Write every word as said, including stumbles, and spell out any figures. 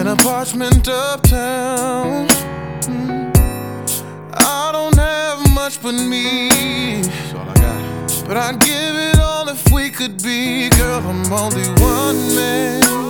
in a parchment uptown. mm. I don't have much but me, that's all I got. But I'd give it all if we could be. Girl, I'm only one man.